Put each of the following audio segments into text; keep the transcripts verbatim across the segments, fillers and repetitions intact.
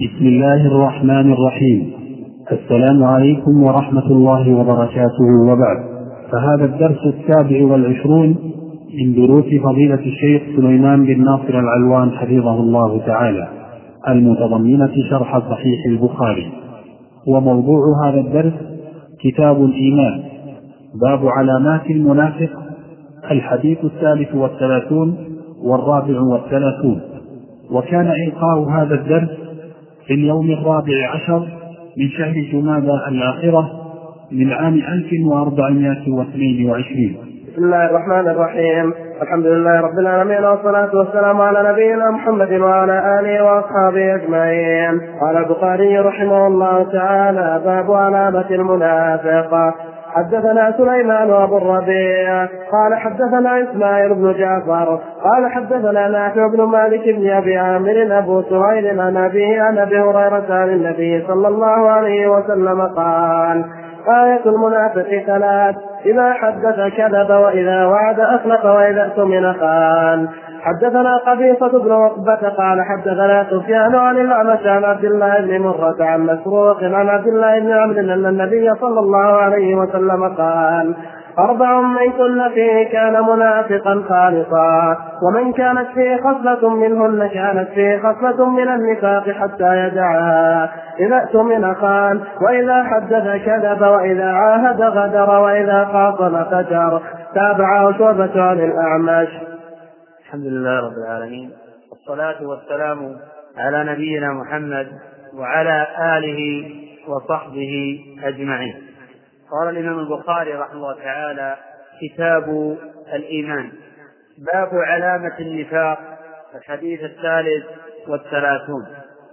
بسم الله الرحمن الرحيم. السلام عليكم ورحمة الله وبركاته، وبعد، فهذا الدرس السابع والعشرون من دروس فضيلة الشيخ سليمان بن ناصر العلوان حفظه الله تعالى، المتضمنة شرح صحيح البخاري. وموضوع هذا الدرس كتاب الإيمان، باب علامات المنافق، الحديث الثالث والثلاثون والرابع والثلاثون. وكان إلقاء هذا الدرس في اليوم الرابع عشر من شهر جمادى الآخرة من عام ألف وأربعمائة واثنين وعشرين. بسم الله الرحمن الرحيم. الحمد لله رب العالمين، والصلاة والسلام على نبينا محمد وعلى آله وأصحابه أجمعين. قال البخاري رحمه الله تعالى: باب علامة المنافق. حدثنا سليمان وابو الربيع قال حدثنا إسماعيل بن جعفر قال حدثنا نافع بن مالك بن أبي عامر أبو سهيل عن أبيه عن أبي هريرة عن النبي صلى الله عليه وسلم قال: آية المنافق ثلاث: إذا حدث كذب، وإذا وعد أخلف، وإذا اؤتمن خان. حدثنا قبيصة بن عقبة قال حدثنا سفيان عن الأعمش عن عبد الله بن مرة عن مسروق عن عبد الله بن عمرو أن النبي صلى الله عليه وسلم قال: أربع من كن فيه كان منافقا خالصا، ومن كانت فيه خصلة منهن كانت فيه خصلة من النفاق حتى يدعها: إذا اؤتمن خان، وإذا حدث كذب، وإذا عاهد غدر، وإذا خاصم فجر. تابعه شعبة عن الأعمش. الحمد لله رب العالمين، والصلاة والسلام على نبينا محمد وعلى آله وصحبه أجمعين. قال الإمام البخاري رحمه الله تعالى: كتاب الإيمان، باب علامة النفاق، الحديث الثالث والثلاثون.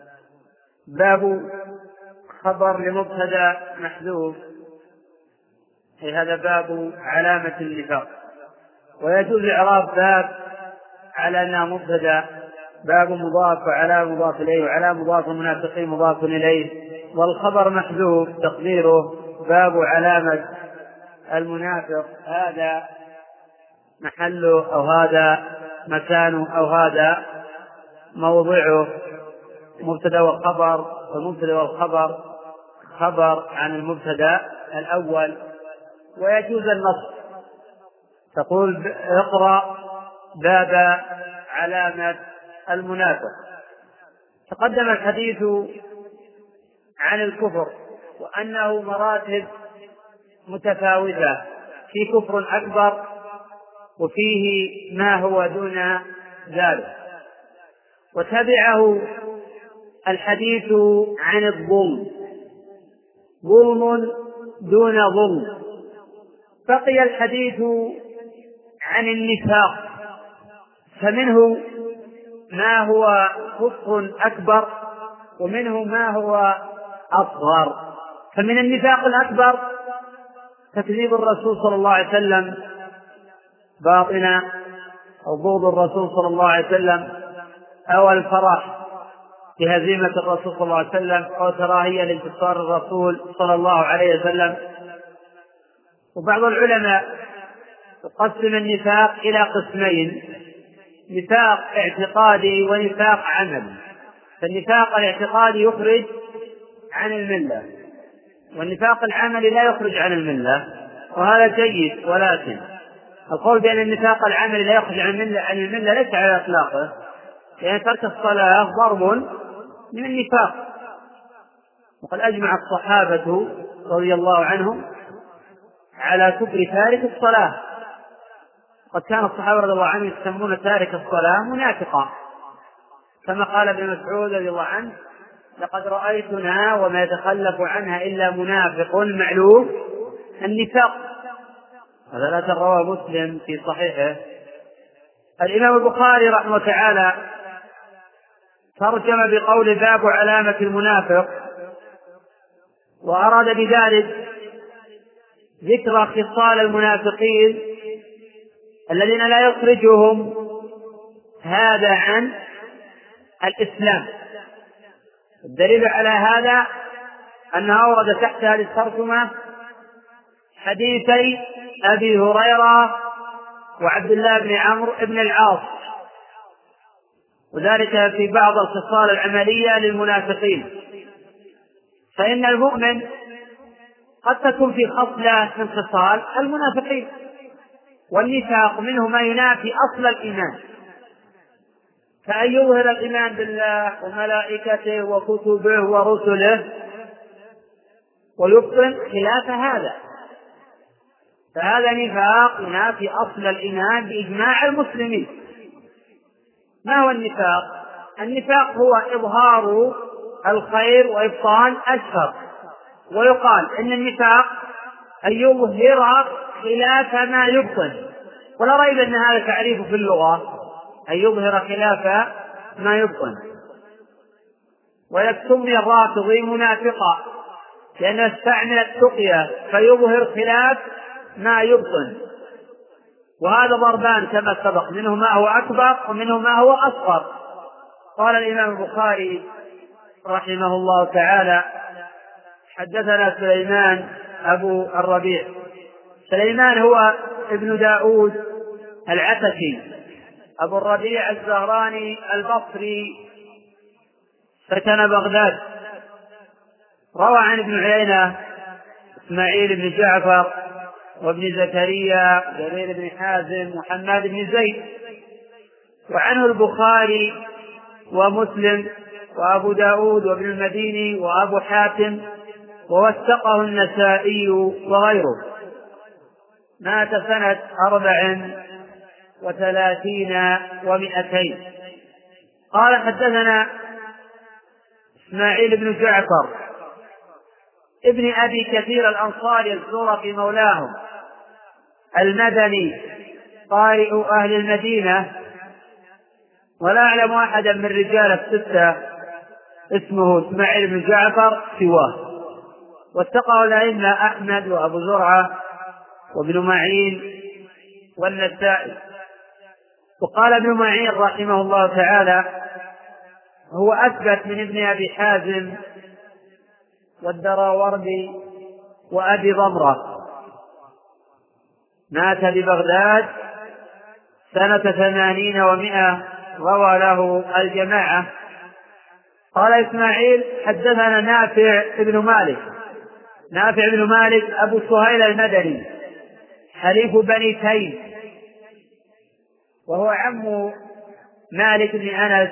باب خبر لمبتدأ محذوف، أي هذا باب علامة النفاق. ويجوز إعراب باب على أنها مبتدأ، باب مضاف وعلى مضاف إليه وعلى مضاف المنافقين مضاف إليه، والخبر محذوف تقديره باب علامة المنافق، هذا محله أو هذا مكانه أو هذا موضعه. مبتدأ والخبر، والمبتدأ والخبر خبر عن المبتدأ الأول. ويجوز النص، تقول اقرأ باب علامة المنافق. تقدم الحديث عن الكفر وأنه مراتب متفاوتة، في كفر أكبر وفيه ما هو دون ذلك. وتبعه الحديث عن الظلم، ظلم دون ظلم. بقي الحديث عن النفاق، فمنه ما هو كفر أكبر ومنه ما هو أصغر. فمن النفاق الأكبر تكذيب الرسول صلى الله عليه وسلم باطنا، أو بغض الرسول صلى الله عليه وسلم، أو الفرح بهزيمة الرسول صلى الله عليه وسلم، أو كراهية لانتصار الرسول صلى الله عليه وسلم. وبعض العلماء يقسم النفاق إلى قسمين: نفاق اعتقادي ونفاق عملي. فالنفاق الاعتقادي يخرج عن الملة، والنفاق العملي لا يخرج عن الملة، وهذا جيد. ولكن القول بأن النفاق العملي لا يخرج عن الملة عن الملة ليس على إطلاقه، لأن ترك الصلاة ضرب من النفاق. وقد أجمع الصحابة رضي الله عنهم على كفر تارك الصلاة. قد كان الصحابة رضي الله عنهم يسمون تارك الصلاة منافقا، كما قال ابن مسعود رضي الله عنه: لقد رأيتنا وما يتخلف عنها إلا منافق معلوم النفاق. هذا لا رواه مسلم في صحيحه. الإمام البخاري رحمه الله تعالى ترجم بقول باب علامة المنافق، وأراد بذلك ذكر خصال المنافقين الذين لا يخرجهم هذا عن الإسلام. الدليل على هذا أنه أورد تحت هذه الترجمة حديثي أبي هريرة وعبد الله بن عمرو بن العاص. وذلك في بعض الخصال العملية للمنافقين. فإن المؤمن قد تكون في خصلة من خصال المنافقين، والنفاق منه ما ينافي أصل الإيمان، كأن يظهر الإيمان بالله وملائكته وكتبه ورسله ويبطن خلاف هذا، فهذا نفاق ينافي أصل الإيمان بإجماع المسلمين. ما هو النفاق؟ النفاق هو إظهار الخير وإبطان الشر، ويقال إن النفاق أن يظهر خلاف ما يبطن، ولا ريب أن هذا تعريف في اللغة، أن يظهر خلاف ما يبطن. ويسمي الرافضي منافقا لأنه استعمل التقية فيظهر خلاف ما يبطن، وهذا ضربان كما سبق، منه ما هو أكبر ومنه ما هو أصغر. قال الإمام البخاري رحمه الله تعالى: حدثنا سليمان أبو الربيع. سليمان هو ابن داود العتكي أبو الربيع الزهراني البصري، سكن بغداد. روى عن ابن عيينة إسماعيل بن جعفر وابن زكريا جرير بن حازم محمد بن زيد، وعنه البخاري ومسلم وأبو داود وابن المديني وأبو حاتم، ووثقه النسائي وغيره. مات سنة أربع وثلاثين ومئتين. قال: حدثنا إسماعيل بن جعفر ابن أبي كثير الأنصاري الزرقي مولاهم المدني قارئ أهل المدينة، ولا أعلم أحدا من رجال الستة اسمه إسماعيل بن جعفر سواه. واتقوا الأئمة أحمد وأبو زرعة وابن معين والنسائي. وقال ابن معين رحمه الله تعالى: هو أثبت من ابن أبي حازم والدراوردي وأبي ضمرة. مات ببغداد سنة ثمانين ومائة، روى له الجماعة. قال إسماعيل: حدثنا نافع ابن مالك. نافع ابن مالك أبو سهيل المدني حليف بني تيم، وهو عم مالك بن أنس.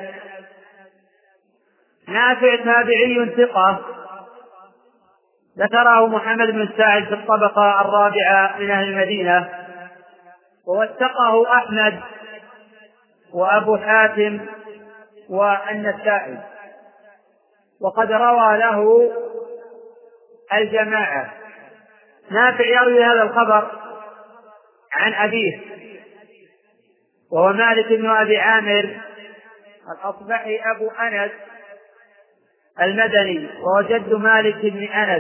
نافع تابعي ثقة، ذكره محمد بن سعد في الطبقة الرابعة من أهل المدينة، ووثقه أحمد وأبو حاتم والنسائي، وقد روى له الجماعة. نافع يروي هذا الخبر عن أبيه وهو مالك بن أبي عامر الأصبحي أبو أنس المدني، وهو جد مالك بن أنس.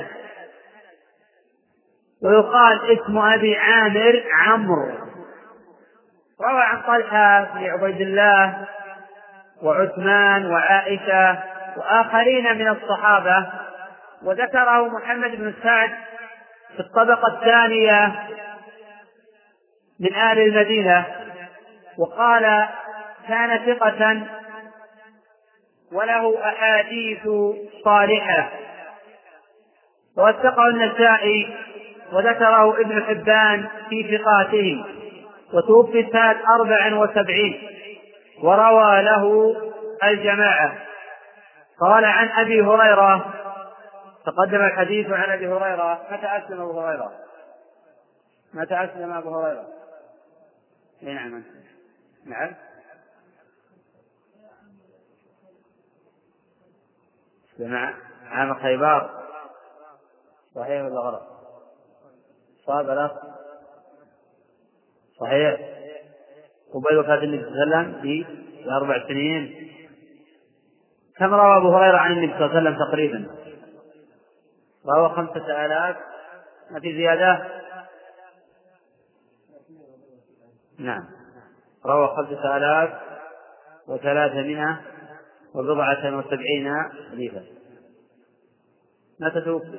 ويقال اسم أبي عامر عمرو. روى عن طلحة بن عبيد الله وعثمان وعائشة وآخرين من الصحابة، وذكره محمد بن سعد في الطبقة الثانية من أهل المدينة، وقال: كان ثقة وله أحاديث صالحة. ووثقه النسائي وذكره ابن حبان في ثقاته، وتوفي سنة أربع وسبعين، وروى له الجماعة. قال عن أبي هريرة، تقدم الحديث عن أبي هريرة. متى أسلم أبو هريرة؟ متى أسلم أبو هريرة؟ نعم نعم سمع عام خيبر، صحيح ولا غلط؟ صاب الأخ صحيح. قبيل وفاة النبي صلى الله عليه وسلم في أربع سنين. كم روى أبو هريرة عن النبي صلى الله عليه وسلم تقريبا؟ روى خمسة آلاف. ما في زيادة؟ نعم، روى خمسة آلاف وثلاثمائة وبضعة وسبعين حديثا. متى توفي؟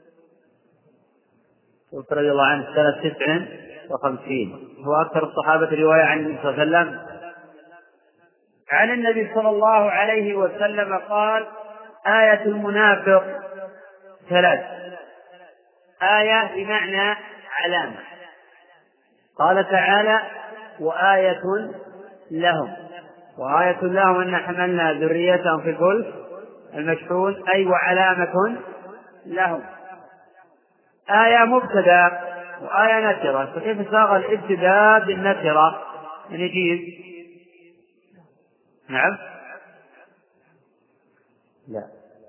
توفي رضي الله عنه سنة تسع وخمسين. هو أكثر الصحابة رواية عن النبي صلى الله عليه وسلم. عن النبي صلى الله عليه وسلم قال: آية المنافق ثلاث. آية بمعنى علامة. قال تعالى: وآية لهم، وآية لهم أن حملنا ذريتهم في الفلك المشحون، أي وعلامة لهم. آية مبتدأ وآية نكرة، فكيف صاغ الابتداء بالنكرة من يجيب؟ نعم، لا،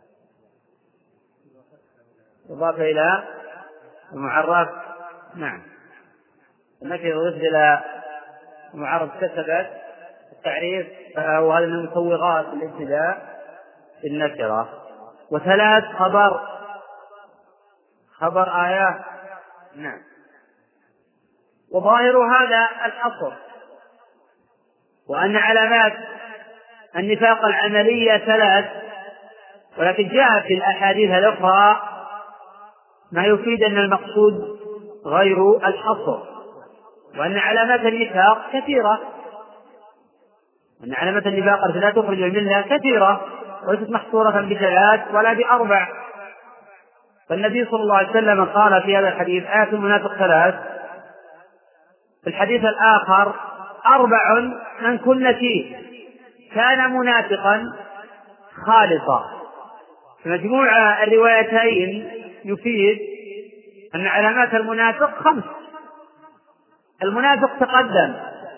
يضاف إلى المعرف. نعم، النكرة يضاف إلى المعرف كسبت التعريف، وهذا من مسوغات الابتداء بالنكرة. وثلاث خبر، خبر آية. نعم. وظاهر هذا الحصر، وأن علامات النفاق العملية ثلاث، ولكن جاء في الأحاديث الأخرى ما يفيد أن المقصود غير الحصر، وأن علامات النفاق كثيرة، وأن علامات النفاق التي لا تخرج منها كثيرة وليست محصورة بثلاث ولا بأربع. فالنبي صلى الله عليه وسلم قال في هذا الحديث: آية المنافق ثلاث. في الحديث الآخر: أربع من كن فيه كان منافقا خالصا. فمجموع الروايتين يفيد أن علامات المنافق خمس. المنافق تقدم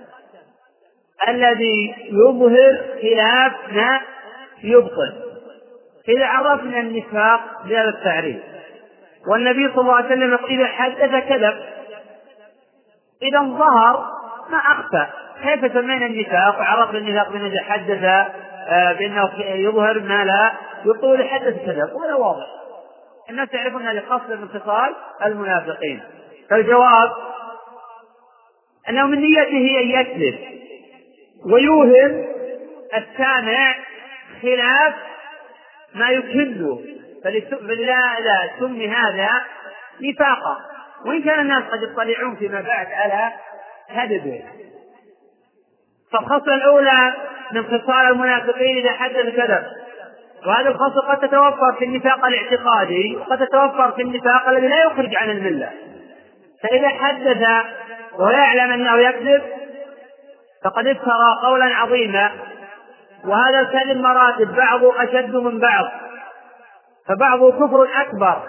الذي يظهر خلاف ما يبطن، إذا عرفنا النفاق بهذا التعريف. والنبي صلى الله عليه وسلم إذا حدث كذب، إذا ظهر ما أخفى. كيف سمينا النفاق وعرفنا النفاق بأنه حدث بأنه يظهر ما لا يقول حدث كذب؟ وهذا واضح، الناس يعرفون هذه خاصة من خصال المنافقين. فالجواب أنه من نيته أن يكذب ويوهم السامع خلاف ما يكله، فلا لا سمي هذا نفاقا، وإن كان الناس قد يطلعون فيما بعد على كذبه. فالخصلة الأولى من خصال المنافقين إذا حدث كذب، وهذه الخصلة قد تتوفر في النفاق الاعتقادي وقد تتوفر في النفاق الذي لا يخرج عن الملة. فإذا حدث ويعلم أنه يكذب فقد افترى قولا عظيما، وهذا الكذب مراتب، بعضه أشد من بعض، فبعضه كفر أكبر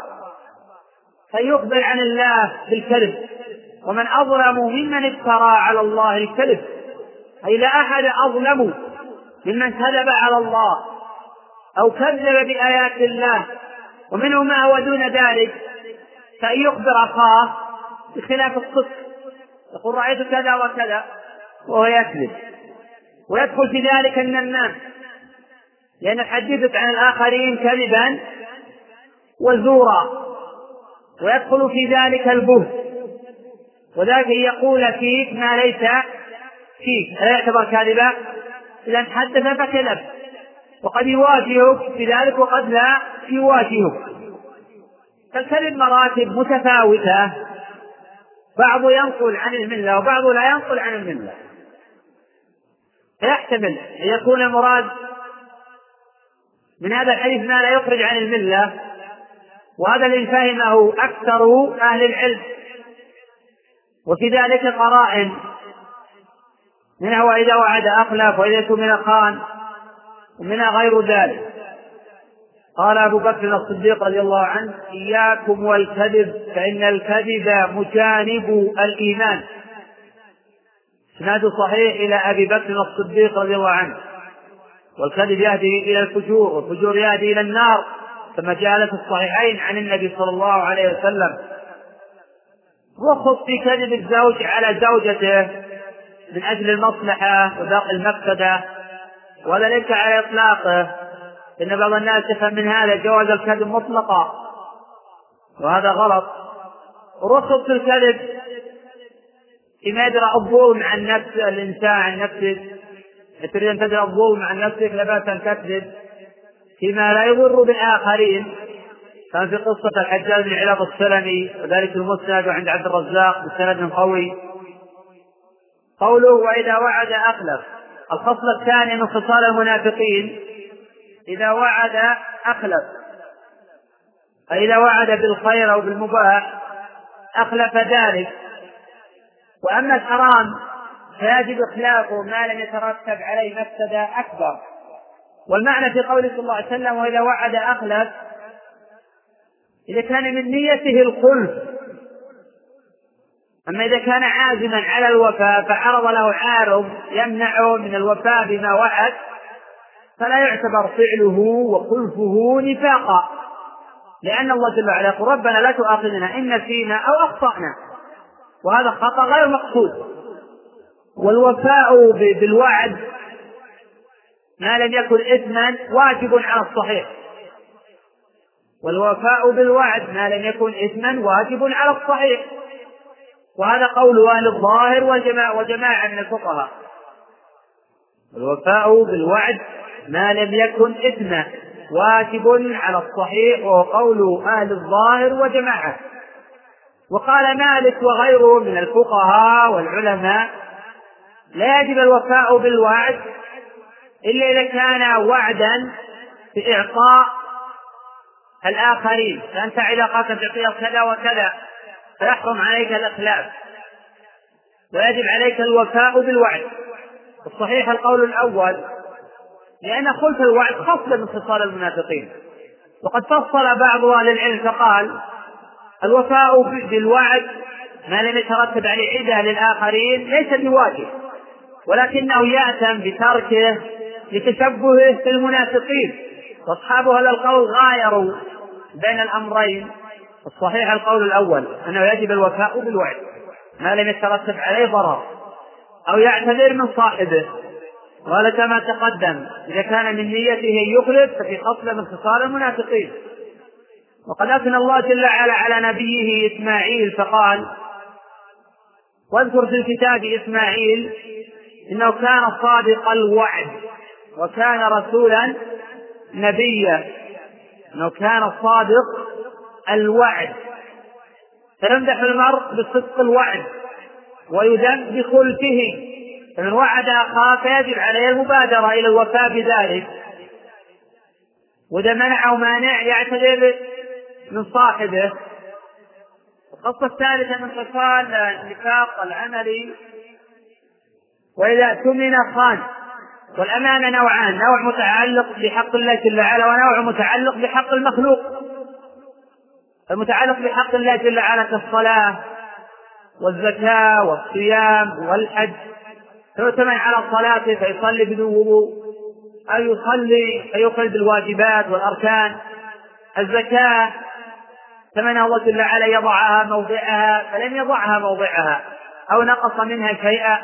فيخبر عن الله بالكذب، ومن أظلم ممن افترى على الله الكذب، أي لا أحد أظلم ممن كذب على الله أو كذب بآيات الله، ومنه ما هو دون ذلك، فإن يخبر أخاه بخلاف الصدق، يقول رأيت كذا وكذا وهو يكذب. ويدخل في ذلك النمام، لأن حدثت عن الآخرين كذبا وزورا، ويدخل في ذلك البهت، وذلك يقول فيك ما ليس فيك، لا يعتبر كاذبا. إذا حدث فكذب، وقد يواجهك في ذلك وقد لا يواجهك. فالكذب مراتب متفاوتة، بعض ينقل عن الملة وبعض لا ينقل عن الملة. فيحتمل أن يكون المراد من هذا الحديث ما لا يخرج عن الملة، وهذا الذي فهمه أكثر أهل العلم، وفي ذلك قرائن، منها وإذا وعد أخلف، وإذا اؤتمن خان، ومنها غير ذلك. قال أبو بكر الصديق رضي الله عنه: إياكم والكذب فإن الكذب مجانب الإيمان. اسناد صحيح إلى أبي بكر الصديق رضي الله عنه. والكذب يهدي إلى الفجور، والفجور يهدي إلى النار، كما جاء في الصحيحين عن النبي صلى الله عليه وسلم. رخص في كذب الزوج على زوجته من أجل المصلحة وباقي المفسدة، ولا ليس على إطلاقه، إن بعض الناس يفهم من هذا جواز الكذب مطلقا، وهذا غلط. رخص في الكذب فيما يدرى الظلم عن نفس الإنسان عن نفسه، تريد أن تدرى الظلم عن نفسك لا بأس أن تكذب فيما لا يضر بالآخرين، كان في قصة الحجاج بن علاط السلمي، وذلك المسند عند عبد الرزاق بسند قوي. قوله: وإذا وعد أخلف، الخصلة الثانية من خصال المنافقين إذا وعد أخلف، فإذا وعد بالخير أو بالمباح أخلف ذلك. وأما الحرام فيجب إخلافه ما لم يترتب عليه مفسدة أكبر. والمعنى في قوله صلى الله عليه وسلم وإذا وعد أخلف، إذا كان من نيته الخلف. أما إذا كان عازما على الوفاء فعرض له عارض يمنعه من الوفاء بما وعد فلا يعتبر فعله وخلفه نفاقا، لأن الله جل وعلا يقول ربنا لا تؤاخذنا إن نسينا أو أخطأنا، وهذا خطأ غير مقصود. والوفاء بالوعد ما لم يكن إثما واجب على الصحيح، والوفاء بالوعد ما لم يكن إثما واجب على الصحيح، وهذا قول أهل الظاهر وجماعة, وجماعة من الفقهاء. الوفاء بالوعد ما لم يكن إثما واجب على الصحيح، وهو قول أهل الظاهر وجماعة. وقال مالك وغيره من الفقهاء والعلماء لا يجب الوفاء بالوعد إلا إذا كان وعدا في إعطاء الآخرين، فأنت إذا قلت تعطيه كذا وكذا فيحرم عليك الإخلاف، ويجب عليك الوفاء بالوعد. الصحيح القول الأول، لأن خلف الوعد خصلة من خصال المنافقين. وقد فصل بعض أهل العلم فقال الوفاء بالوعد ما لم يترتب عليه عدة للآخرين ليس بواجب، ولكنه يأتم بتركه لتشبهه بالمنافقين، واصحابه هذا القول غايروا بين الأمرين. الصحيح القول الأول أنه يجب الوفاء بالوعد ما لم يترتب عليه ضرر أو يعتذر من صاحبه، وهذا كما تقدم إذا كان من نيته يخلف ففي خصلة من خصال المنافقين. وقد أثنى الله جل وعلا على نبيه إسماعيل فقال واذكر في الكتاب إسماعيل إنه كان صادق الوعد وكان رسولا نبيا. إنه كان صادق الوعد، فيمدح المرء بصدق الوعد ويذم بخلفه، فمن وعد أخاه فيجب عليه المبادرة إلى الوفاء بذلك، وإذا منعه مانع يعتذر من صاحبه. الخصلة الثالثة من خصال النفاق العملي وإذا اؤتمن خان. والأمانة نوعان، نوع متعلق بحق الله جل وعلا ونوع متعلق بحق المخلوق. المتعلق بحق الله جل وعلا كالصلاة والزكاة والصيام والحج، فيؤتمن على صلاته فيصلي بدون وضوء أو يصلي فيخل بالواجبات والأركان. الزكاة ثمن الله جل وعلا يضعها موضعها فلم يضعها موضعها أو نقص منها شيئا.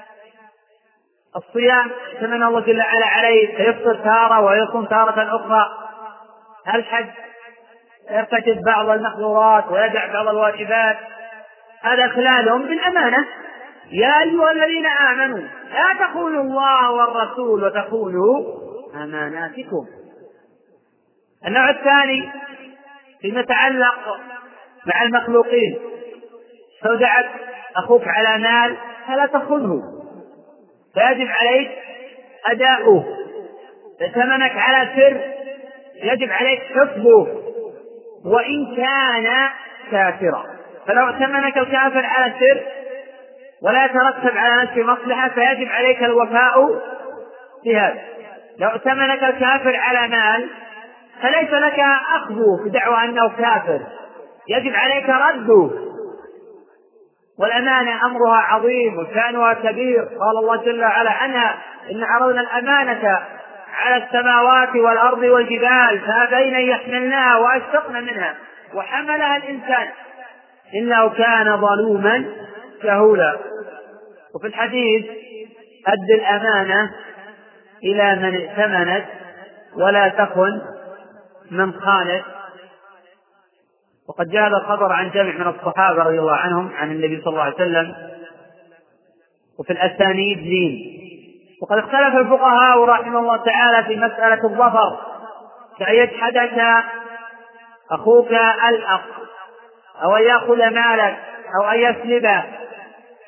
الصيام ثمن الله جل وعلا عليه فيفطر تارة ويصوم تارة أخرى. الحج يرتكب بعض المحظورات ويدع بعض الواجبات، هذا خلالهم بالأمانة. يا أيها الذين آمنوا لا تخونوا الله والرسول وتخونوا أماناتكم. النوع الثاني فيما يتعلق مع المخلوقين، استودعك أخوك على مال فلا تخنه، فيجب عليك أداؤه. ائتمنك على سر يجب عليك حفظه وإن كان كافرا. فلو ائتمنك الكافر على سر ولا يترتب على نفسه مصلحة فيجب عليك الوفاء بهذا. لو ائتمنك الكافر على مال فليس لك أخذه بدعوى أنه كافر، يجب عليك رده. والأمانة أمرها عظيم وشأنها كبير، قال الله جل وعلا عنها إن عرضنا الأمانة على السماوات والأرض والجبال فأبين أن يحملناها وأشفقن منها وحملها الإنسان إنه كان ظلوما جهولا. وفي الحديث أد الأمانة إلى من ائتمنت ولا تخن من خانت. وقد جاء هذا الخبر عن جمع من الصحابة رضي الله عنهم عن النبي صلى الله عليه وسلم، وفي الأسانيد لين. وقد اختلف الفقهاء رحمه الله تعالى في مسألة الظفر، كأن يجحدك أخوك الأخ أو أن يأخذ مالك أو أن يسلبه،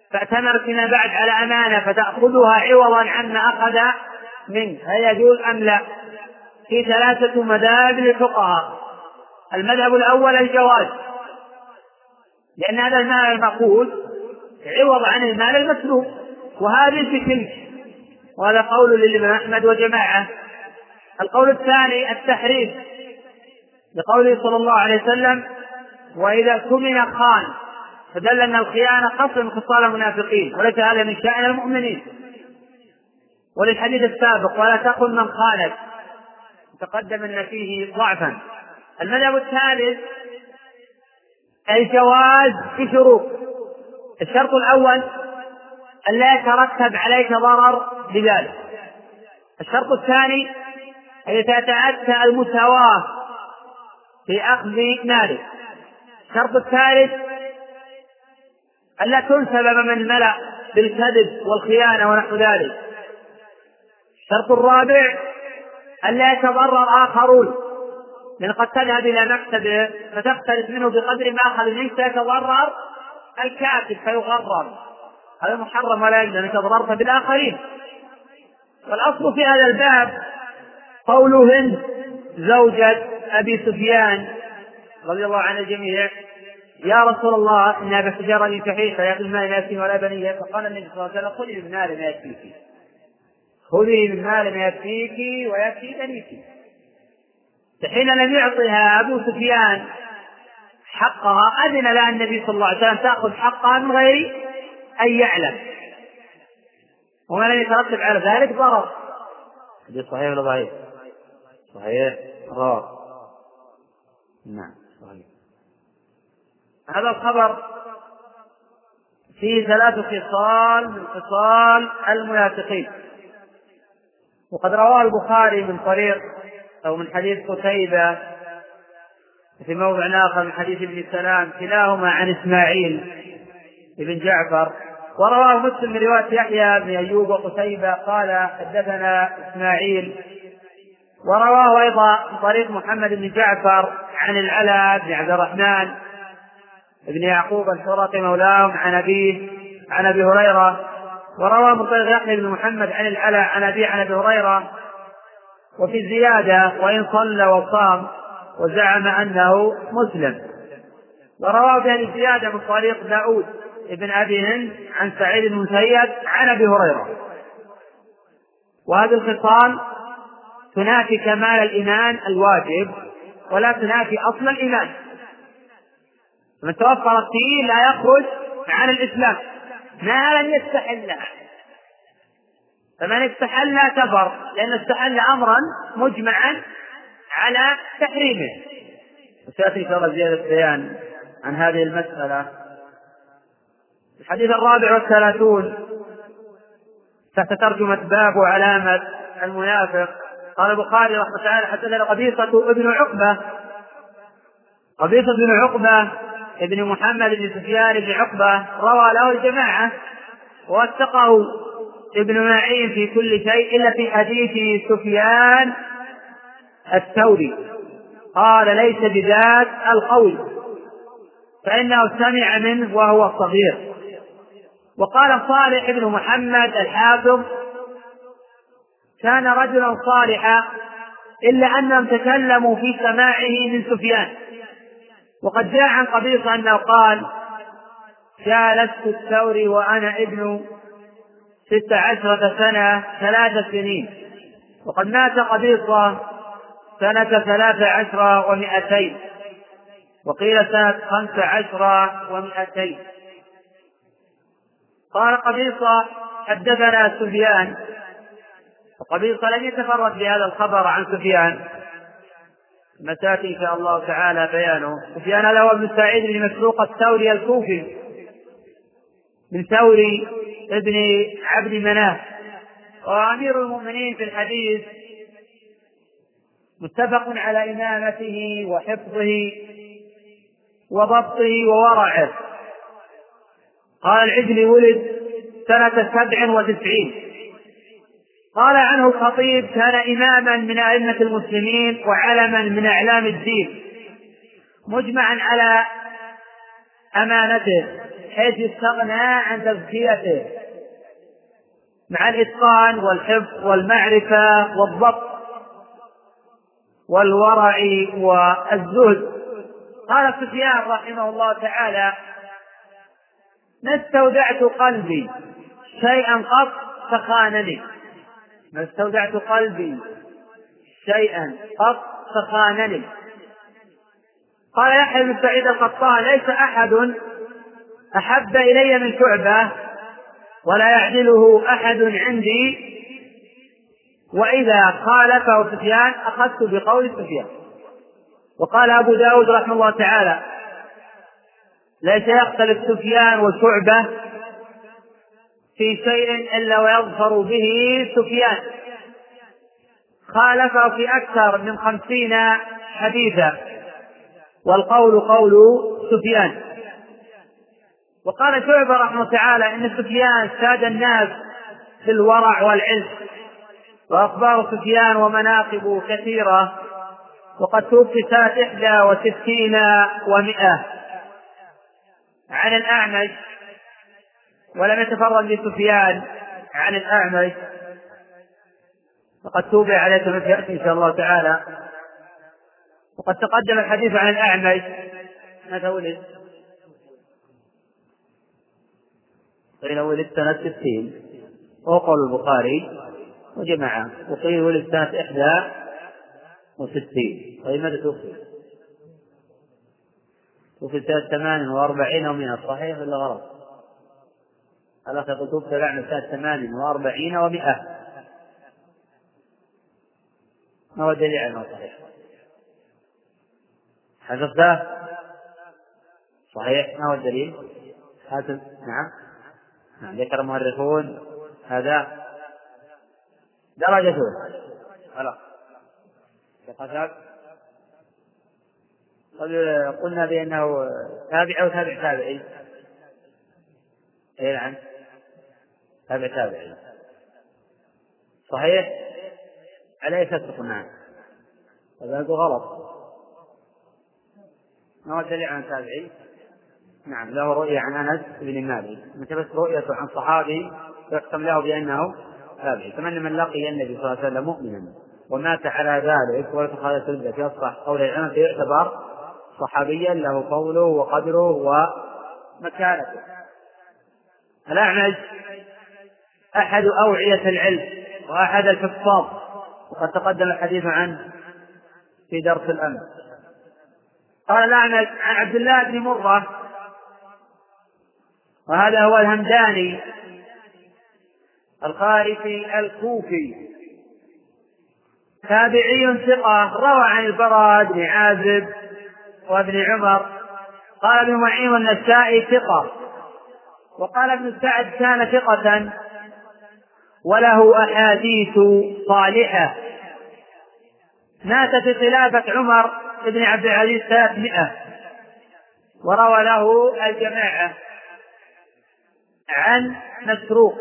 فأتمر فيما بعد على أمانة فتأخذها عوضا عما أخذ منه، هل يجوز أم لا؟ في ثلاثة مذاهب للفقهاء. المذهب الأول الجواز، لأن هذا المال المأخوذ عوض عن المال المسلوب، وهذه في تلك، وهذا قول للإمام أحمد وجماعة. القول الثاني التحريم، لقوله صلى الله عليه وسلم: وإذا اؤتمن خان، فدل أن الخيانة خصل من خصال المنافقين، وليس هذا من شأن المؤمنين. وللحديث السابق: ولا تخن من خانك، تقدم أن فيه ضعفا. المذهب الثالث الجواز بشروط. الشرط الأول أن لا يترتب عليك ضرر بذلك. الشرط الثاني أن تتأتى المساواة في أخذ مالك. الشرط الثالث أن لا تنسب من ملأ بالكذب والخيانة ونحو ذلك. الشرط الرابع أن لا يتضرر آخرون، لأن قد تذهب إلى مكتبه فتختلف منه بقدر ما أخذ منك فيتضرر الكاتب فيغرر، هذا محرم ولا يجوز أنك تضررت بالآخرين. والأصل في هذا الباب قول هند زوجة أبي سفيان رضي الله عن الجميع: يا رسول الله إن أبا سفيان رجل شحيح لا يأكل مال يأتيه ولا بنيه. فقال النبي صلى الله عليه وسلم: خذي من مال ما يكفيك، خذي من مال ما يكفيك ويكفي بنيك. حين لم يعطها أبو سفيان حقها أذن لها النبي صلى الله عليه وسلم تأخذ حقها من غير أن يعلم، وما لم يترتب على ذلك ضرر. هذا صحيح ولا ضعيف؟ صحيح. ضرر. نعم صحيح. هذا الخبر فيه ثلاث خصال من خصال المنافقين، وقد رواه البخاري من طريق أو من حديث قتيبة في موضع آخر من حديث ابن سلام، كلاهما عن إسماعيل ابن جعفر. ورواه مسلم من رواية يحيى بن أيوب وقتيبة قال حدثنا إسماعيل. ورواه أيضا من طريق محمد بن جعفر عن العلاء بن عبد الرحمن بن يعقوب الحرقي مولاهم عن أبيه عن أبي هريرة. ورواه من طريق يحيى بن محمد عن العلاء عن أبيه عن أبي هريرة. وفي زيادة: وإن صلى وصام، وزعم أنه مسلم. ورواه بهذه الزيادة من طريق داود ابن أبي هند عن سعيد بن المسيب عن أبي هريرة. وهذه الخصال تنافي كمال الإيمان الواجب ولا تنافي أصل الإيمان. من توفرت فيه لا يخرج عن الإسلام ما لم يستحلها، فمن استحلها كفر، لأن استحل أمرا مجمعا على تحريمه. وسيأتي إن شاء الله زيادة بيان عن هذه المسألة. الحديث الرابع والثلاثون تحت ترجمة باب وعلامة المنافق. قال البخاري رحمه الله تعالى: حدثنا قبيصة ابن عقبة. قبيصة بن عقبة ابن محمد بن سفيان بن عقبة روى له الجماعة، ووثقه ابن معين في كل شيء إلا في حديث سفيان الثوري، قال: ليس بذات القول، فإنه سمع منه وهو صغير. وقال صالح بن محمد الحافظ: كان رجلا صالحا إلا أنهم تكلموا في سماعه من سفيان. وقد جاء عن قبيصة أنه قال: جالست الثوري وأنا ابن ست عشرة سنة ثلاث سنين، وقد مات قبيصة سنة ثلاث عشر ومئتين، وقيل سنة خمس عشر ومئتين. قال قبيصة: حدثنا سفيان. وقبيصة لم يتفرد بهذا الخبر عن سفيان، مساتي إن شاء الله تعالى بيانه. سفيان له ابن سعيد بن مسروق الثوري الكوفي من ثوري ابن عبد مناف، وأمير المؤمنين في الحديث، متفق على إمامته وحفظه وضبطه وورعه. قال العجلي: ولد سنة سبع وتسعين. قال عنه الخطيب: كان إماما من أئمة المسلمين وعلما من أعلام الدين، مجمعا على أمانته حيث يستغنى عن تزكيته مع الإتقان والحفظ والمعرفة والضبط والورع والزهد. قال سفيان رحمه الله تعالى: ما استودعت قلبي شيئا قط فخانني، ما استودعت قلبي شيئا قط فخانني. قال يحيى بن سعيد القطان: ليس أحد أحب إلي من شعبة ولا يعدله أحد عندي، وإذا خالفه سفيان أخذت بقول سفيان. وقال أبو داود رحمه الله تعالى: ليس يختلف سفيان وشعبة في شيء إلا ويظفر به سفيان، خالفه في أكثر من خمسين حديثا، والقول قول سفيان. وقال شعبة رحمه الله تعالى: إن سفيان ساد الناس في الورع والعلم، وأخبار سفيان ومناقب كثيرة، وقد توفي سنة إحدى وستين ومئة. عن الأعمش، ولم يتفرد بسفيان عن الأعمش، وقد توفي عليه كما يأتي إن شاء الله تعالى. وقد تقدم الحديث عن الأعمش. متى ولد؟ قيل ولد سنة ستين وهو قول البخاري وجماعة، وقيل ولد سنة إحدى وستين. طيب ماذا توفي؟ توفي سنة ثمان وأربعين ومئة، صحيح ولا غلط؟ الأخ يقول توفي الأعمش سنة ثمان وأربعين ومئة، ما هو دليل عنه صحيح؟ حذفته؟ صحيح، ما هو الدليل؟ حاسب. نعم نعم ذكر المؤرخون هذا درجته. خلاص كقصد قلنا بأنه تابع أو تابع تابعي. إيه نعم تابع تابعي صحيح، عليه فتح. نعم هذا غلط، ما هو الدليل عن تابعي. نعم له رؤية عن أنس بن مالك، متى بس رؤيته عن صحابي يحكم له بأنه تابعي. كمان من لقي النبي صلى الله عليه وسلم مؤمنا ومات على ذلك ولم تخالف ردة يصح قول العلم يعتبر صحابيا له قوله وقدره ومكانته. الأعمش أحد أوعية العلم وأحد الحفاظ، وقد تقدم الحديث عنه في درس الأمر. قال الأعمش عن عبد الله بن مرة، وهذا هو الهمداني الخارفي الكوفي، تابعي ثقة، روى عن البراء بن عازب وابن عمر. قال ابن معين والنسائي ثقة، وقال ابن سعد كان ثقة وله أحاديث صالحة. مات في خلافة عمر بن عبد العزيز ثلاثمائة، وروى له الجماعة. عن مسروق،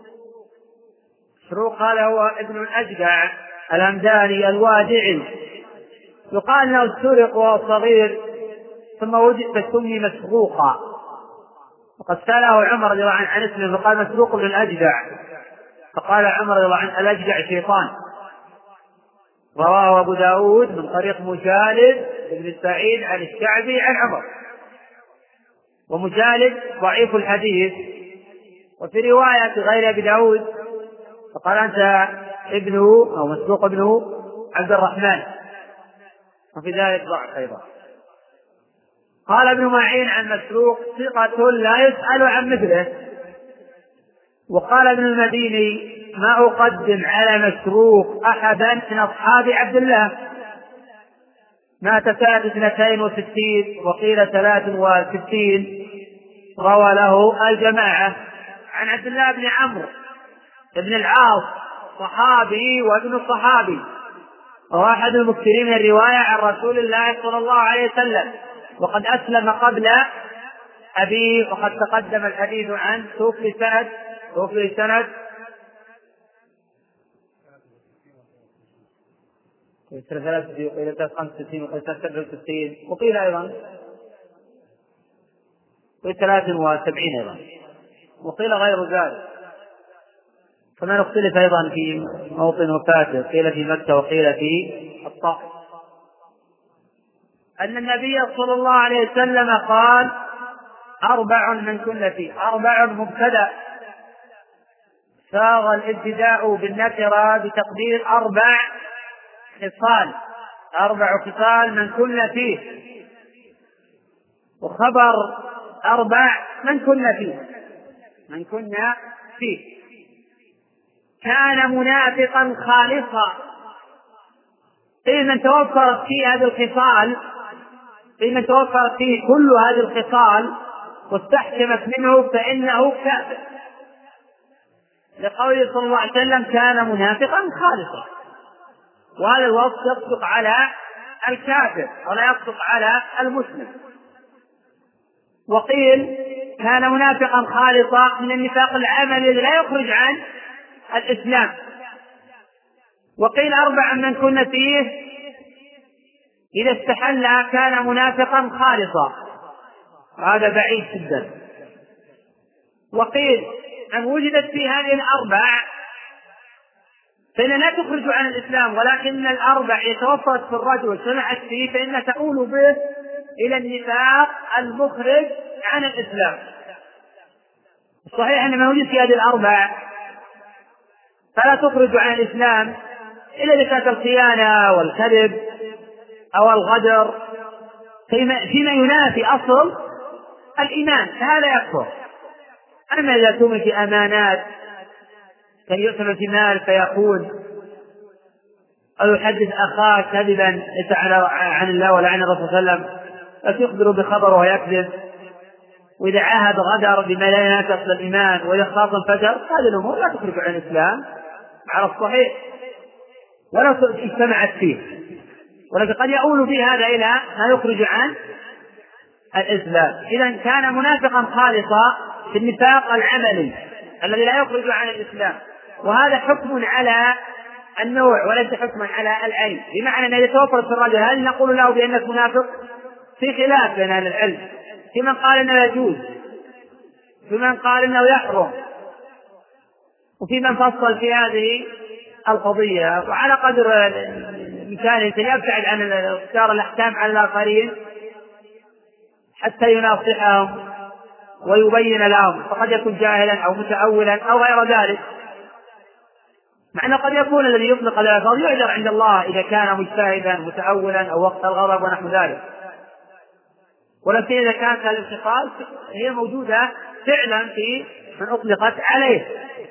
مسروق هذا هو ابن الأجدع الهمداني الوادعي، يقال له السرق وهو صغير ثم وجد فسمي مسروقا، وقد سأله عمر رضي الله عنه عن اسمه فقال مسروق بن الأجدع، فقال عمر رضي الله عنه الأجدع شيطان. رواه أبو داود من طريق مجالد بن سعيد عن الشعبي عن عمر، ومجالد ضعيف الحديث. وفي رواية غير أبي داود فقال أنت ابنه أو مسروق ابنه عبد الرحمن، وفي ذلك ضعف أيضا. قال ابن معين عن مسروق ثقة لا يسأل عن مثله. وقال ابن المديني ما أقدم على مسروق أحدا من أصحاب عبد الله، مات سنة اثنتين وستين وقيل ثلاث وستين، روى له الجماعة. عن عبد الله بن عمرو بن العاص صحابي وابن الصحابي، وهو أحد المكثرين من الرواية عن رسول الله صلى الله عليه وسلم، وقد أسلم قبل أبيه، وقد تقدم الحديث عنه. توفي سنة توفي سنة ثلاثة وقيل خمسة وستين وقيل سبعة وستين وقيل أيضا وثلاث وسبعين أيضا، وقيل غير ذلك. كما اختلف أيضا في موطن وفاته، قيل في مكة وقيل في الطائف. أن النبي صلى الله عليه وسلم قال: أربع من كن فيه. أربع مبتدأ، صاغ الابتداء بالنكرة بتقدير أربع خصال، أربع خصال من كن فيه، وخبر أربع من كن فيه من كن فيه كان منافقا خالصا. قيل من توفرت فيه هذه الخصال، قيل من توفرت فيه كل هذه الخصال واستحكمت منه فإنه كافر، لقوله صلى الله عليه وسلم: كان منافقا خالصا. وهذا الوصف يصدق على الكافر ولا يصدق على المسلم. وقيل كان منافقا خالصا من النفاق العملي الذي لا يخرج عن الإسلام. وقيل أربعا من كن فيه إذا استحل كان منافقا خالصا، هذا بعيد جدا. وقيل أن وجدت في هذه الأربع فإن لا تخرج عن الإسلام، ولكن الأربع يتوفرت في الرجل سمعت فيه فإن تؤول به إلى النفاق المخرج عن الإسلام. الصحيح أن ما وجد في هذه الأربع فلا تخرج عن الإسلام إلا إذا كانت الخيانة والكذب أو الغدر فيما ينافي أصل الإيمان، فهذا يكفر. أما إذا تؤمن في أمانات كان يؤتمن في مال فيخون، أو يحدث أخاه كذبا ليس عن الله ولا عن الرسول صلى الله عليه وسلم، فتخبر بخبره ويكذب، وإذا عاهد غدر بما لا يناسب الإيمان، وإذا خاصم فجر، هذه الأمور لا تخرج عن الإسلام على الصحيح ولو اجتمعت فيه، ولكن قد يؤول به هذا إلى ما يخرج عن الإسلام. إذا كان منافقا خالصا في النفاق العملي الذي لا يخرج عن الإسلام، وهذا حكم على النوع وليس حكما على العين، بمعنى أن إذا توفرت في الرجل هل نقول له بأنك منافق؟ في خلاف بين أهل العلم، في من قال أنه يجوز، في من قال أنه يحرم، وفي من فصل في هذه القضية. وعلى قدر مثال يبتعد عن اختيار الأحكام على الآخرين حتى يناصحهم ويبين لهم، فقد يكون جاهلا أو متأولا أو غير ذلك، مع أنه قد يكون الذي يطلق الألفاظ يعذر عند الله إذا كان مجتهدا متأولا أو وقت الغضب ونحو ذلك. ولكن إذا كانت هذه الخصال هي موجودة فعلا في من أطلقت عليه.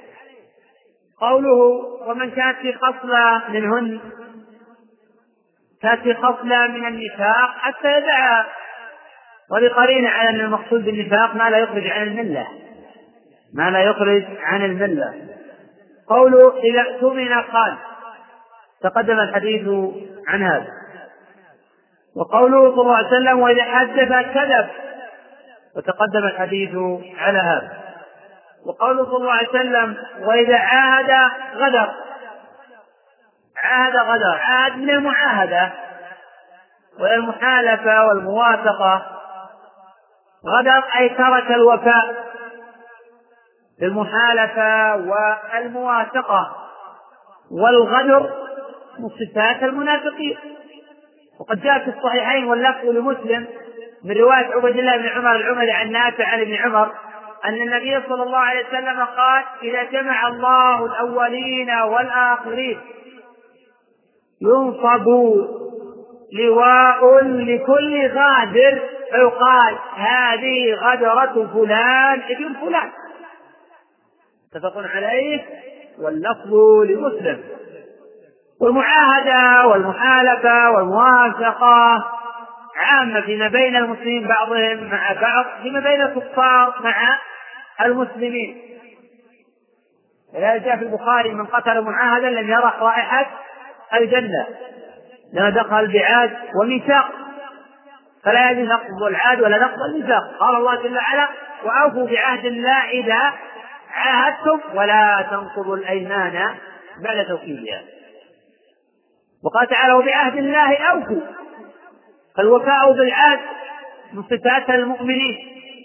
قوله: ومن كانت في خصلة منهن، كانت في خصلة من النفاق حتى يدعها، ولقرينة على أن المقصود بالنفاق ما لا يخرج عن الملة، ما لا يخرج عن الملة. قوله: إذا اؤتمن خان، تقدم الحديث عن هذا. وقوله صلى الله عليه وسلم: وإذا حدث كذب، وتقدم الحديث على هذا. وقوله صلى الله عليه وسلم: وإذا عاهد غدر، عاهد غدر، عاهد من المعاهدة والمحالفة والمواثقة، غدر أي ترك الوفاء بالمحالفة والمواثقة، والغدر من صفات المنافقين. وقد جاء في الصحيحين واللفظ لمسلم من رواية عبد الله بن عمر العمري عن نافع عن ابن عمر أن النبي صلى الله عليه وسلم قال: إذا جمع الله الأولين والآخرين ينصب لواء لكل غادر فيقال: هذه غدرة فلان ابن فلان، متفق عليه، واللفظ لمسلم. والمعاهدة والمحالفة والمواثقة عامة فيما بين المسلمين بعضهم مع بعض، فيما بين الكفار مع المسلمين. ولذلك جاء في البخاري: من قتل معاهدا لم يرح رائحة الجنة، لما دخل بعهد وميثاق، فلا يجوز نقض العهد ولا نقض الميثاق. قال الله جل وعلا: وأوفوا بعهد الله إذا عاهدتم ولا تنقضوا الأيمان بعد توكيدها. وقال تعالى: وبعهد الله أوفوا، فالوفاء بالعهد من صفات المؤمنين.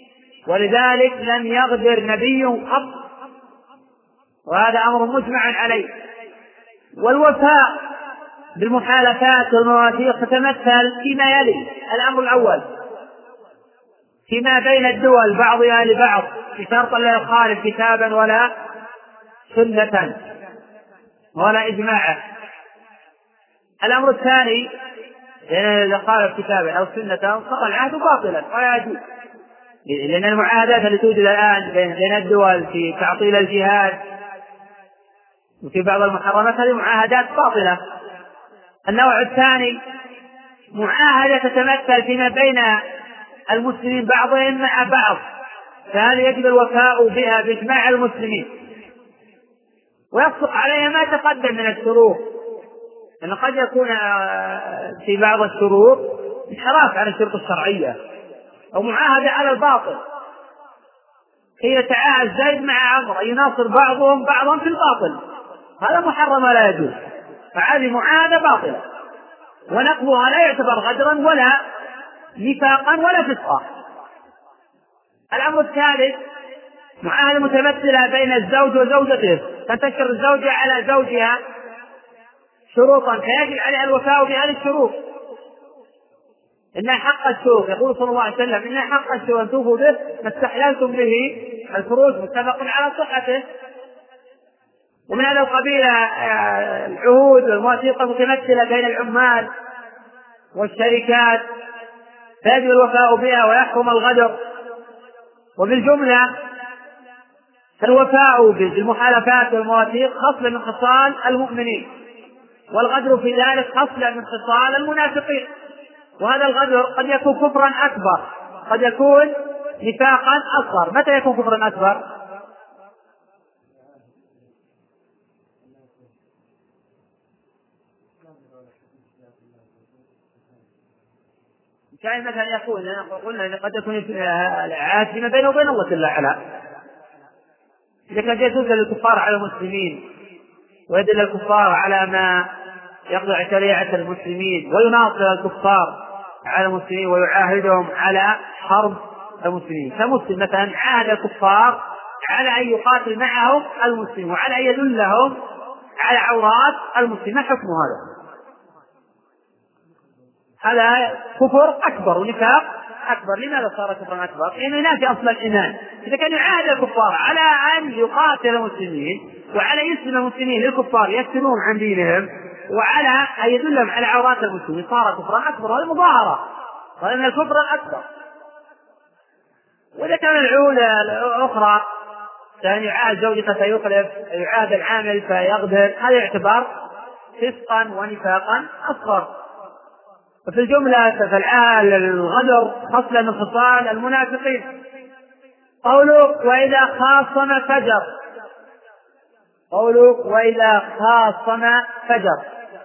ولذلك لم يغدر نبي قط، وهذا أمر مجمع عليه. والوفاء بالمحالفات والمواثيق تتمثل فيما يلي: الأمر الأول فيما بين الدول بعضها لبعض بشرط لا يخالف كتابا ولا سنة ولا إجماعا. الأمر الثاني إذا خالف كتابا أو سنة صار العهد باطلا ولا يجوز، لأن المعاهدات التي توجد الآن بين الدول في تعطيل الجهاد وفي بعض المحرمات هذه معاهدات باطلة. النوع الثاني معاهدة تتمثل فيما بين المسلمين بعضهم مع بعض، فهذا يجب الوفاء بها بإجماع المسلمين، ويصدق عليها ما تقدم من الشروط، لأن قد يكون في بعض الشروط انحراف عن الشروط الشرعية أو معاهدة على الباطل. حين تعاهد زيد مع عمرو أن يناصر بعضهم بعضا في الباطل، هذا محرم لا يجوز، فهذه معاهدة باطلة، ونقضها لا يعتبر غدرا ولا نفاقا ولا فسقا. الأمر الثالث معاهدة متمثلة بين الزوج وزوجته، تنتشر الزوجة على زوجها شروطا فيجب عليها الوفاء بهذه الشروط. إن حق الشروط، يقول صلى الله عليه وسلم: إن حق الشروط أن توفوا به ما استحللتم به الفروج، متفق على صحته. ومن هذا القبيل العهود والمواثيق المتمثلة بين العمال والشركات فيجب الوفاء بها ويحرم الغدر. وبالجملة الوفاء بالمحالفات والمواثيق خصلة من خصال المؤمنين، والغدر في ذلك خصلة من خصال المنافقين. وهذا الغدر قد يكون كفرا أكبر، قد يكون نفاقا أصغر. متى يكون كفرا أكبر؟ كان مثلا يقول قلنا قد يكون العهد فيما بينه وبين الله جل وعلا، إذا كان يجوز للكفار على المسلمين ويدل الكفار على ما يخضع شريعة المسلمين ويناصر الكفار على المسلمين ويعاهدهم على حرب المسلمين، كمسلم مثلا عاهد الكفار على أن يقاتل معهم المسلمين وعلى أن يدلهم على عورات المسلمين، ما حكم هذا؟ هذا كفر أكبر ونفاق أكبر. لماذا صار كفرا أكبر؟ لأنه ينافي أصل الإيمان. إذا كان يعاهد الكفار على أن يقاتل المسلمين وعلى يسلم المسلمين للكفار يفتنون عن دينهم وعلى أن يدلهم على عورات المسلمين، صار كفرا أكبر. هذه مظاهرة، وهذا الكفر الأكبر. وإذا كان العهود الأخرى كان يعاهد زوجته فيخلف، يعاهد العامل فيغدر، هذا يعتبر فسقا ونفاقا أصغر. وفي الجملة فالعهد الغدر خصلة من خصال المنافقين. قولك وإذا خاصم فجر، قولك وإذا خاصم فجر،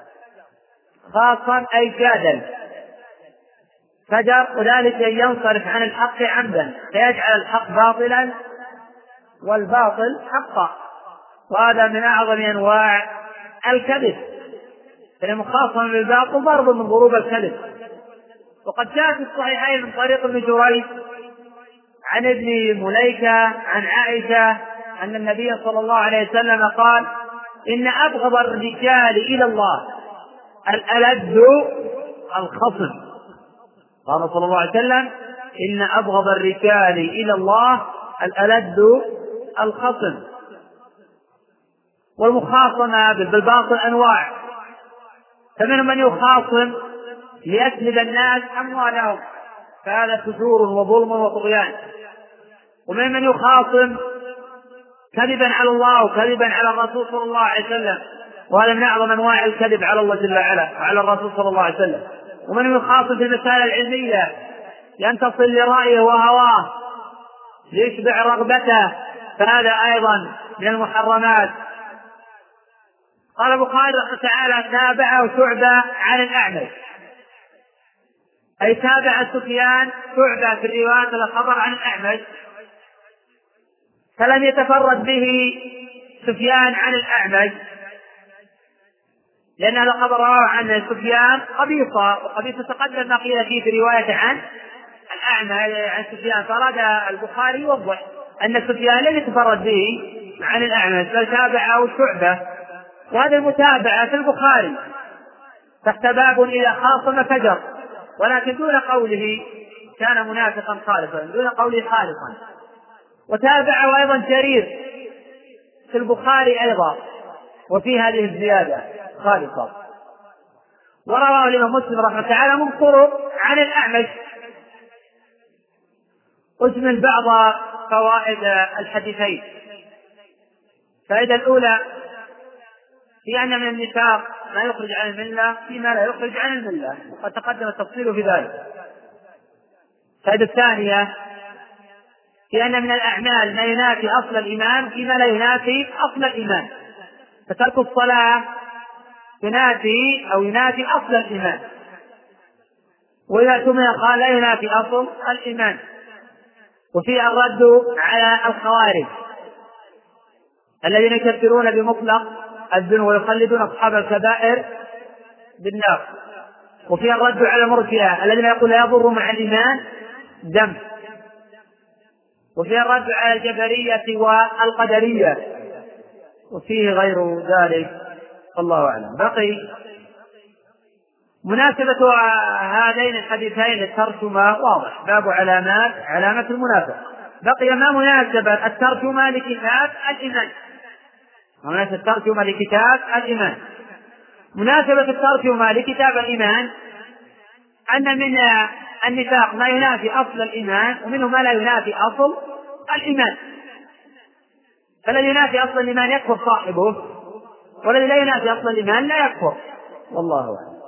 خاصم أي جادل، فجر وذلك أن ينصرف عن الحق عمدا فيجعل الحق باطلا والباطل حقا، وهذا من أعظم أنواع الكذب، فالمخاصمة بالباطل ضرب من ضروب الكذب. وقد جاء في الصحيحين من طريق ابن جريج عن ابن مليكة عن عائشة أن النبي صلى الله عليه وسلم قال: إن أبغض الرجال إلى الله الألد الخصم. قال صلى الله عليه وسلم: إن أبغض الرجال إلى الله الألد الخصم. والمخاصمة بالباطل أنواع، فمنهم من يخاصم ليسلب الناس أموالهم، فهذا فجور وظلم وطغيان. ومن من يخاصم كذبا على الله وكذبا على الرسول صلى الله عليه وسلم، وهذا من أعظم أنواع الكذب على الله جل وعلا وعلى الرسول صلى الله عليه وسلم. ومن يخاصم في المسائل العلمية ينتصر لرأيه وهواه ليشبع رغبته، فهذا أيضا من المحرمات. قال البخاري رحمه تعالى: تابعه شعبة عن الأعمش، أي تابع سفيان شعبة في الرواية الخبر عن الأعمش، فلم يتفرد به سفيان عن الأعمش، لأن هذا خبر عن سفيان قبيصة، وقبيصة تقدم ما قيل فيه في رواية عن الأعمى عن سفيان، فأراد البخاري يوضح أن سفيان لم يتفرد به عن الأعمى بل تابعه شعبة، وهذه المتابعة في البخاري تحت باب إذا خاصم فجر، ولكن دون قوله كان منافقا خالصا، دون قوله خالصا. وتابعه أيضا جرير في البخاري أيضا وفي هذه الزيادة خالصة. ورواه الإمام مسلم رحمه الله تعالى من طرق عن الأعمش. أجمل بعض فوائد الحديثين. الفائدة الأولى في أن من النفاق ما يخرج عن الملة فيما لا يخرج عن الملة، وقد تقدم التفصيل في ذلك. الفائدة الثانية في أن من الأعمال ما ينافي أصل الإيمان فيما لا ينافي أصل الإيمان، فترك الصلاة ينافي أو ينافي أصل الإيمان، وإذا ثم قال لا ينافي أصل الإيمان. وفي الرد على الخوارج الذين يكفرون بمطلق الذنوب ويخلدون أصحاب الكبائر بالنار. وفي الرد على المرجئة الذين يقول لا يضر مع الإيمان ذنب. وفي الرد على الجبرية والقدرية، وفيه غير ذلك الله أعلم. بقي مناسبة هذين الحديثين للترجمة واضح، باب علامات علامة المنافق. بقي ما مناسبة الترجمة لكتاب الإيمان، مناسبة الترجمة لكتاب الإيمان. مناسبة الترجمة لكتاب الإيمان أن من النفاق ما ينافي أصل الإيمان، ومنه ما لا ينافي أصل الإيمان. فالذي ينافي أصل الإيمان يكفر صاحبه، والذي لا ينافي أصل الإيمان لا يكفر، والله أعلم.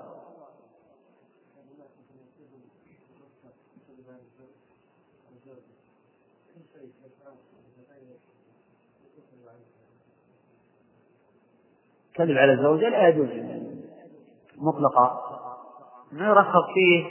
كذب على الزوجة لا يجوز مطلقا، ما يرخص فيه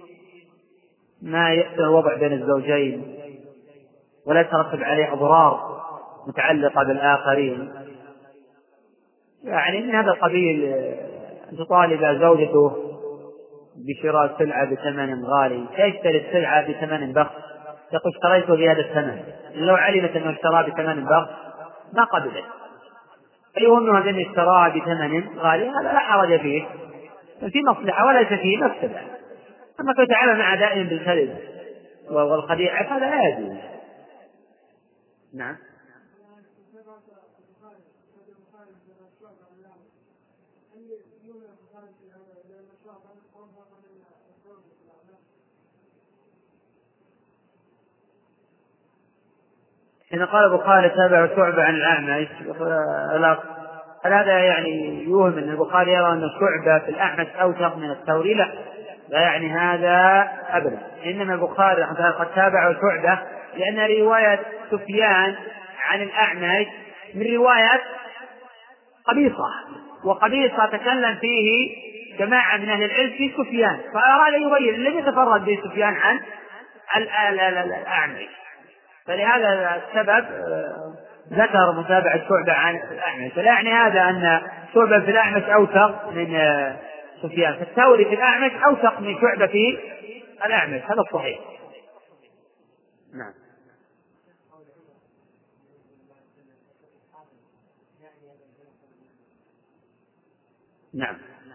ما يأثر الوضع بين الزوجين ولا يترتب عليه أضرار متعلقة بالآخرين. يعني من هذا القبيل أن تطالب زوجته بشراء سلعة بثمن غالي، تشتري السلعة بثمن بخس، تقول اشتريته بهذا الثمن، لو علمت أنه اشتراه بثمن بخس ما قبلت. أيهمها أن اشتراه بثمن غالي هذا لا حرج فيه، في مصلحة وليس فيه مفسدة. أما كنت تعامل مع دائما بالكذب والخديعة هذا لا يجوز. نعم. حين قال البخاري تابع شعبة عن الأعمش، هل هذا يعني يوهم أن البخاري يرى أن شعبة في الأعمش أوثق من الثوري؟ لا، لا يعني هذا أبدا. إنما البخاري قد تابع شعبة لأن رواية سفيان عن الأعمش من رواية قبيصة، وقبيصة تكلم فيه جماعة من أهل العلم في سفيان، فأراد أن يبين الذي يتفرد به سفيان عن الأعمش، فلهذا السبب ذكر متابعة شعبة عن الأعمش. فلا يعني هذا أن شعبة في الأعمش أوثق من سفيان، فالثوري في الأعمش أوثق من شعبة في الأعمش، هذا الصحيح. نعم. نعم.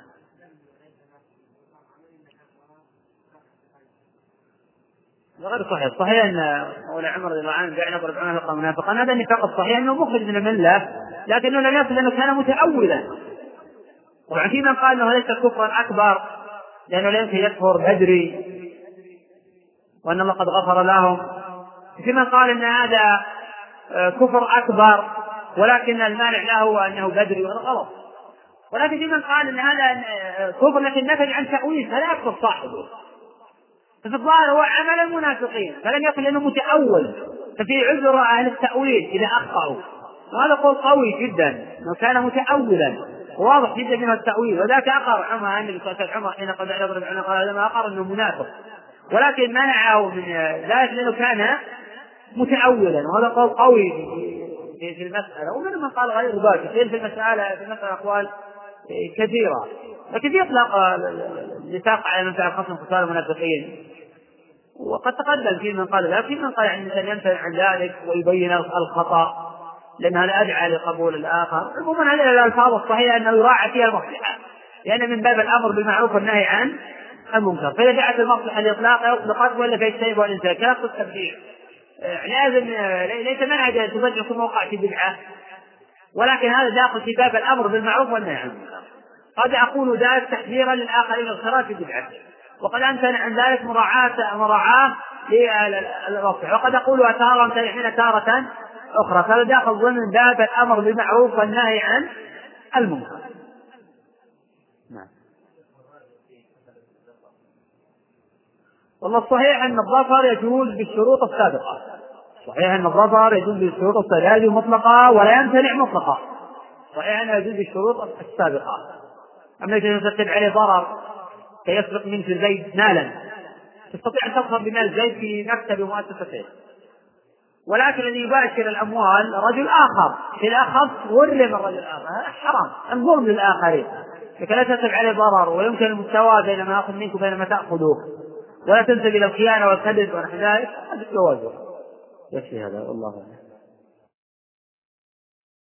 غير صحيح. صحيح أن مولى عمر رضي الله عنه جعل يضرب عنقه منافقا، هذا النفاق الصحيح أنه مخرج من الملة، لكنه لم يصل لأنه كان متأولا. طبعا في من قال أنه ليس كفرا أكبر لأنه ليس يكفر بدري وأن الله قد غفر لهم، في من قال أن هذا كفر أكبر ولكن المانع له أنه بدري، وهذا غلط. ولكن في من قال أن هذا كفر لكن نتج عن تأويل فلا يكفر صاحبه، ففي الظاهر هو عمل المنافقين فلم يكن لأنه متأول، ففي عذر أهل التأويل إذا أخطأوا، وهذا قول قوي جدا أنه كان متأولا واضح جدا من التأويل. وذاك أقر عمر النبي صلى الله عليه وسلم عمر حين قد يضرب عنه قال هذا ما أقر أنه منافق، ولكن منعه من ذلك لأنه كان متأولا، وهذا قول قوي في المسألة. ومن من قال غير ذلك في المسألة في المسألة أقوال كثيرة، لكن يطلق النفاق على من فعل خصم خصال المنافقين وقد تقدم في من قال لا، في من قال يعني الإنسان يمتنع عن ذلك ويبين الخطأ لأن هذا أدعى لقبول الآخر. عموما هذه الألفاظ الصحيحة أنه يراعى فيها المصلحة، لأن من باب الأمر بالمعروف والنهي عن المنكر، فإذا دعت المصلحة الإطلاق أطلقت ولا فيجتنب الإنسان كلام التبديع. لازم ليس منهج أن تبدع كل موقع في بدعة، ولكن هذا داخل في باب الأمر بالمعروف والنهي عن المنكر. قد أقول ذلك تحذيرا للآخرين الخراج في بدعة، وقد أمتنع عن ذلك مراعاة مراعاة للوصف، وقد أقولها تارة حين تارة أخرى، فهذا داخل ضمن باب الأمر بالمعروف والنهي عن المنكر. نعم. والله الصحيح أن الظفر يجوز بالشروط السابقة، صحيح أن الظفر يجوز بالشروط السابقة، لا يجوز مطلقا ولا يمتنع مطلقا، صحيح أنه يجوز بالشروط السابقة. أما إذا يترتب عليه ضرر كيسرق منك زيد مالا تستطيع أن تظفر بمال زيد في مكتب ومؤسسته، ولكن الذي يباشر الأموال رجل آخر إذا أخذ ورم الرجل الآخر، هذا حرام، الظلم للآخرين، لكن لا تترتب عليه ضرر ويمكن المساواة بين ما أخذ منك وبين ما تأخذه، ولا تنسب إلى الخيانة والكذب ونحو ذلك، هذا التوازن. يكفي هذا والله.